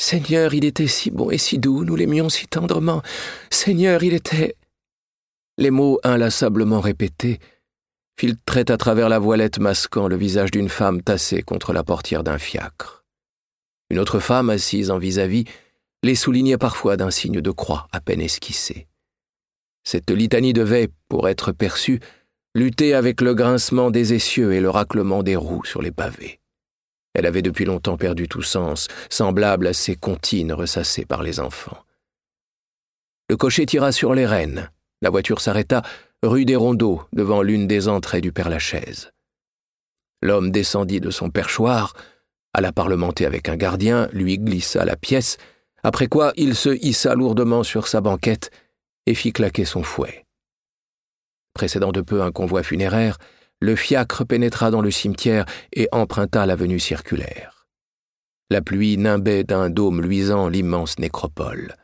Seigneur, il était si bon et si doux, nous l'aimions si tendrement. Seigneur, il était... » Les mots inlassablement répétés filtraient à travers la voilette masquant le visage d'une femme tassée contre la portière d'un fiacre. Une autre femme, assise en vis-à-vis, les soulignait parfois d'un signe de croix à peine esquissé. Cette litanie devait, pour être perçue, lutter avec le grincement des essieux et le raclement des roues sur les pavés. Elle avait depuis longtemps perdu tout sens, semblable à ces comptines ressassées par les enfants. Le cocher tira sur les rênes. La voiture s'arrêta rue des Rondeaux, devant l'une des entrées du Père-Lachaise. L'homme descendit de son perchoir, alla parlementer avec un gardien, lui glissa la pièce, après quoi il se hissa lourdement sur sa banquette et fit claquer son fouet. Précédant de peu un convoi funéraire, le fiacre pénétra dans le cimetière et emprunta l'avenue circulaire. La pluie nimbait d'un dôme luisant l'immense nécropole.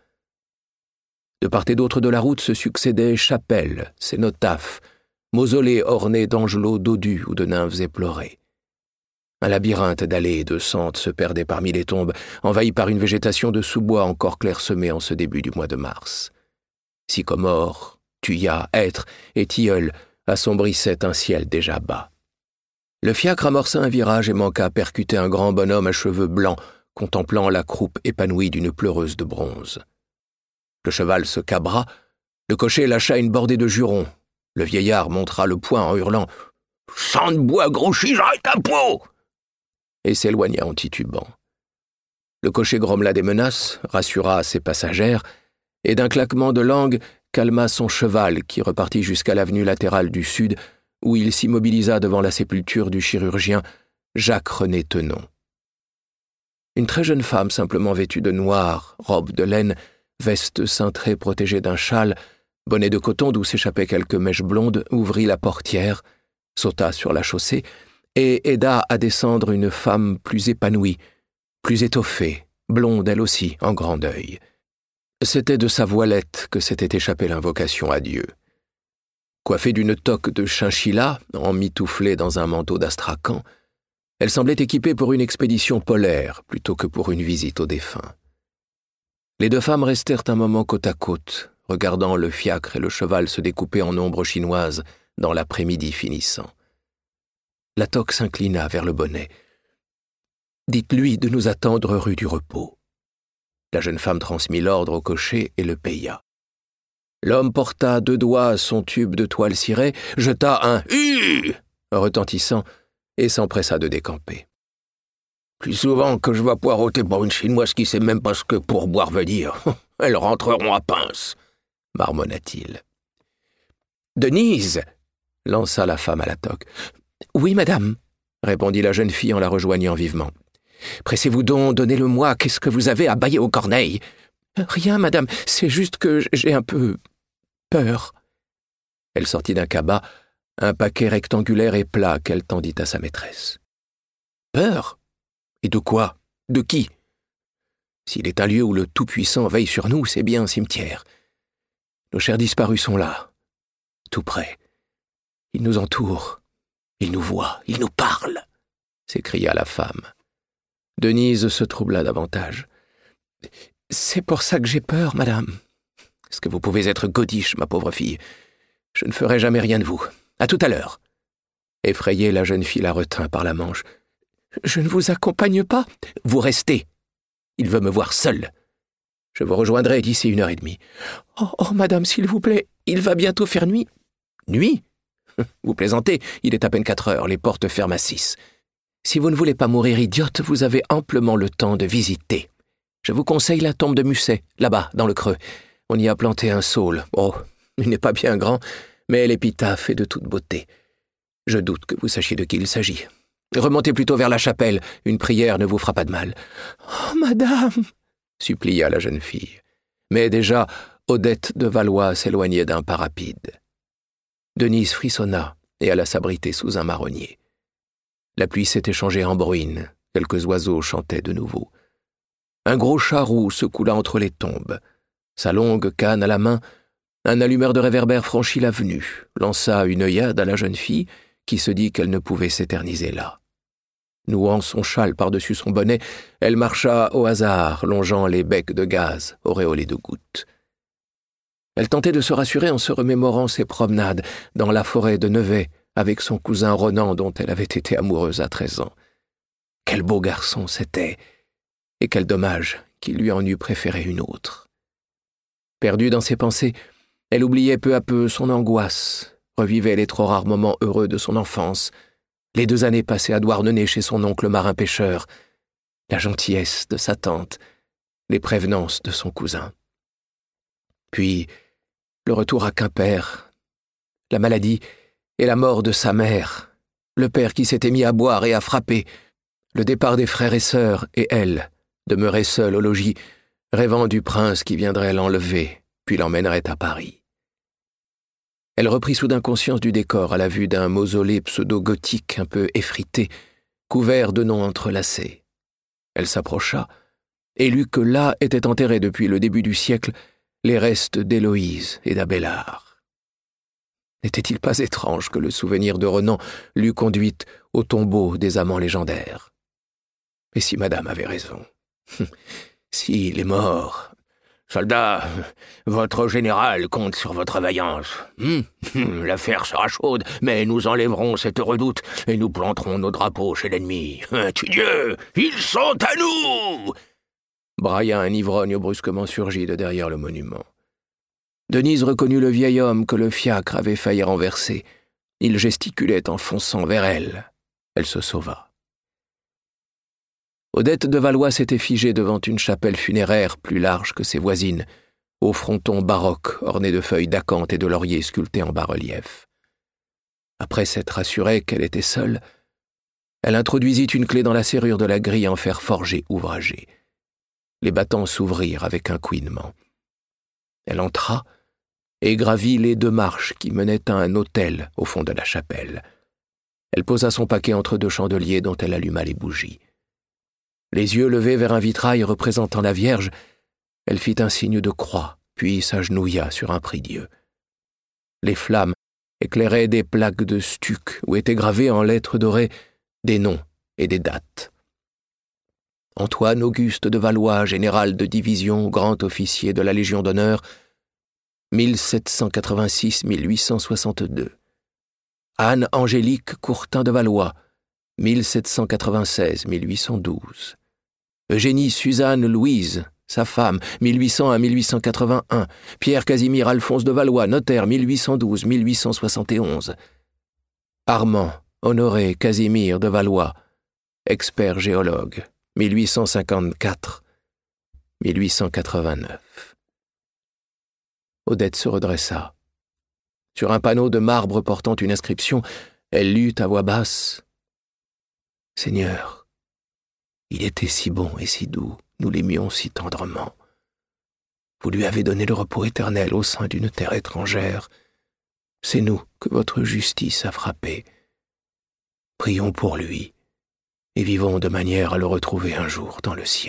De part et d'autre de la route se succédaient chapelles, cénotaphes, mausolées ornés d'angelots dodus ou de nymphes éplorées. Un labyrinthe d'allées et de sentes se perdait parmi les tombes, envahies par une végétation de sous-bois encore clairsemée en ce début du mois de mars. Sycomores, thuyas, hêtres et tilleuls assombrissaient un ciel déjà bas. Le fiacre amorça un virage et manqua percuter un grand bonhomme à cheveux blancs, contemplant la croupe épanouie d'une pleureuse de bronze. Le cheval se cabra, le cocher lâcha une bordée de jurons. Le vieillard montra le poing en hurlant « Sang de bois grouchy, j'arrête ta peau !» et s'éloigna en titubant. Le cocher grommela des menaces, rassura ses passagères, et d'un claquement de langue calma son cheval qui repartit jusqu'à l'avenue latérale du sud, où il s'immobilisa devant la sépulture du chirurgien Jacques-René Tenon. Une très jeune femme simplement vêtue de noir, robe de laine, veste cintrée protégée d'un châle, bonnet de coton d'où s'échappaient quelques mèches blondes, ouvrit la portière, sauta sur la chaussée et aida à descendre une femme plus épanouie, plus étoffée, blonde elle aussi, en grand deuil. C'était de sa voilette que s'était échappée l'invocation à Dieu. Coiffée d'une toque de chinchilla, emmitouflée dans un manteau d'astrakhan, elle semblait équipée pour une expédition polaire plutôt que pour une visite aux défunts. Les deux femmes restèrent un moment côte à côte, regardant le fiacre et le cheval se découper en ombres chinoises dans l'après-midi finissant. La toque s'inclina vers le bonnet. « Dites-lui de nous attendre rue du Repos. » La jeune femme transmit l'ordre au cocher et le paya. L'homme porta 2 doigts à son tube de toile cirée, jeta un « Hu » retentissant et s'empressa de décamper. « Plus souvent que je vais poireauter pour une Chinoise qui sait même pas ce que pourboire veut dire. Elles rentreront à pince, marmonna-t-il. « Denise !» lança la femme à la toque. « Oui, madame, » répondit la jeune fille en la rejoignant vivement. « Pressez-vous donc, donnez-le-moi, qu'est-ce que vous avez à bâiller aux corneilles ?»« Rien, madame, c'est juste que j'ai un peu peur. » Elle sortit d'un cabas un paquet rectangulaire et plat qu'elle tendit à sa maîtresse. « Peur ? Et de quoi ? De qui ? S'il est un lieu où le Tout-Puissant veille sur nous, c'est bien un cimetière. Nos chers disparus sont là, tout près. Ils nous entourent, ils nous voient, ils nous parlent, » s'écria la femme. Denise se troubla davantage. « C'est pour ça que j'ai peur, madame. Est-ce que vous pouvez être godiche, ma pauvre fille ? Je ne ferai jamais rien de vous. À tout à l'heure. » Effrayée, la jeune fille la retint par la manche. « Je ne vous accompagne pas. Vous restez. Il veut me voir seule. Je vous rejoindrai d'ici 1h30. Oh, madame, s'il vous plaît, il va bientôt faire nuit. » « Nuit ? Vous plaisantez, il est à peine 4 heures, les portes ferment à 6. Si vous ne voulez pas mourir idiote, vous avez amplement le temps de visiter. Je vous conseille la tombe de Musset, là-bas, dans le creux. On y a planté un saule. Oh, il n'est pas bien grand, mais l'épitaphe est de toute beauté. Je doute que vous sachiez de qui il s'agit. Remontez plutôt vers la chapelle, une prière ne vous fera pas de mal. »« Oh, madame !» supplia la jeune fille. Mais déjà, Odette de Valois s'éloignait d'un pas rapide. Denise frissonna et alla s'abriter sous un marronnier. La pluie s'était changée en bruine, quelques oiseaux chantaient de nouveau. Un gros chat roux se coula entre les tombes. Sa longue canne à la main, un allumeur de réverbère franchit l'avenue, lança une œillade à la jeune fille qui se dit qu'elle ne pouvait s'éterniser là. Nouant son châle par-dessus son bonnet, elle marcha au hasard, longeant les becs de gaz auréolés de gouttes. Elle tentait de se rassurer en se remémorant ses promenades dans la forêt de Nevers avec son cousin Ronan dont elle avait été amoureuse à 13 ans. Quel beau garçon c'était, et quel dommage qu'il lui en eût préféré une autre. Perdue dans ses pensées, elle oubliait peu à peu son angoisse, revivait les trop rares moments heureux de son enfance, les 2 années passées à Douarnenez chez son oncle marin-pêcheur, la gentillesse de sa tante, les prévenances de son cousin. Puis, le retour à Quimper, la maladie et la mort de sa mère, le père qui s'était mis à boire et à frapper, le départ des frères et sœurs et elle, demeurée seule au logis, rêvant du prince qui viendrait l'enlever, puis l'emmènerait à Paris. Elle reprit soudain conscience du décor à la vue d'un mausolée pseudo-gothique un peu effrité, couvert de noms entrelacés. Elle s'approcha et lut que là étaient enterrés depuis le début du siècle les restes d'Héloïse et d'Abélard. N'était-il pas étrange que le souvenir de Renan l'eût conduite au tombeau des amants légendaires? Et si madame avait raison? S'il est mort... Soldat, votre général compte sur votre vaillance. L'affaire sera chaude, mais nous enlèverons cette redoute et nous planterons nos drapeaux chez l'ennemi. Tudieu, ils sont à nous! Brailla un ivrogne brusquement surgi de derrière le monument. Denise reconnut le vieil homme que le fiacre avait failli renverser. Il gesticulait en fonçant vers elle. Elle se sauva. Odette de Valois s'était figée devant une chapelle funéraire plus large que ses voisines, au fronton baroque orné de feuilles d'acanthe et de laurier sculptés en bas-relief. Après s'être assurée qu'elle était seule, elle introduisit une clé dans la serrure de la grille en fer forgé ouvragé. Les battants s'ouvrirent avec un couinement. Elle entra et gravit les 2 marches qui menaient à un autel au fond de la chapelle. Elle posa son paquet entre 2 chandeliers dont elle alluma les bougies. Les yeux levés vers un vitrail représentant la Vierge, elle fit un signe de croix, puis s'agenouilla sur un prie-dieu. Les flammes éclairaient des plaques de stuc où étaient gravés en lettres dorées des noms et des dates. Antoine Auguste de Valois, général de division, grand officier de la Légion d'honneur, 1786-1862. Anne Angélique Courtin de Valois, 1796-1812. Eugénie Suzanne Louise, sa femme, 1800 à 1881. Pierre Casimir Alphonse de Valois, notaire, 1812-1871. Armand Honoré Casimir de Valois, expert géologue, 1854-1889. Odette se redressa. Sur un panneau de marbre portant une inscription, elle lut à voix basse « Seigneur, il était si bon et si doux, nous l'aimions si tendrement. Vous lui avez donné le repos éternel au sein d'une terre étrangère. C'est nous que votre justice a frappé. Prions pour lui, et vivons de manière à le retrouver un jour dans le ciel. »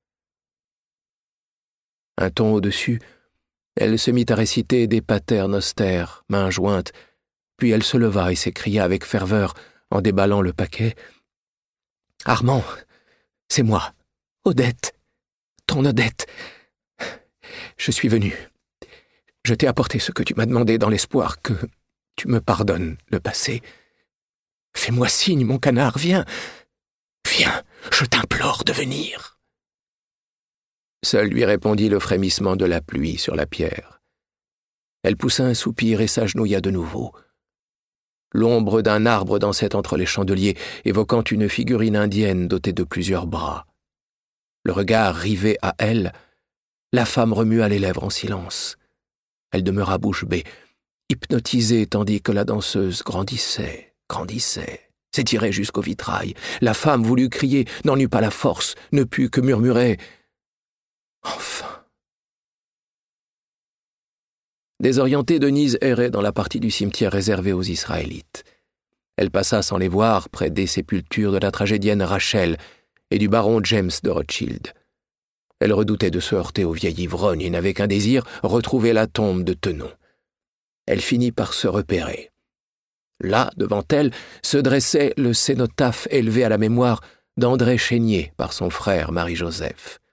Un ton au-dessus, elle se mit à réciter des pater noster, mains jointes, puis elle se leva et s'écria avec ferveur, en déballant le paquet « Armand, c'est moi, Odette, ton Odette. Je suis venu. Je t'ai apporté ce que tu m'as demandé dans l'espoir que tu me pardonnes le passé. Fais-moi signe, mon canard, viens. Viens, je t'implore de venir. » Seul lui répondit le frémissement de la pluie sur la pierre. Elle poussa un soupir et s'agenouilla de nouveau. L'ombre d'un arbre dansait entre les chandeliers, évoquant une figurine indienne dotée de plusieurs bras. Le regard rivé à elle, la femme remua les lèvres en silence. Elle demeura bouche bée, hypnotisée tandis que la danseuse grandissait, s'étirait jusqu'au vitrail. La femme voulut crier, n'en eut pas la force, ne put que murmurer « Enfin !» Désorientée, Denise errait dans la partie du cimetière réservée aux Israélites. Elle passa sans les voir près des sépultures de la tragédienne Rachel et du baron James de Rothschild. Elle redoutait de se heurter au vieil ivrogne et n'avait qu'un désir, retrouver la tombe de Tenon. Elle finit par se repérer. Là, devant elle, se dressait le cénotaphe élevé à la mémoire d'André Chénier par son frère Marie-Joseph.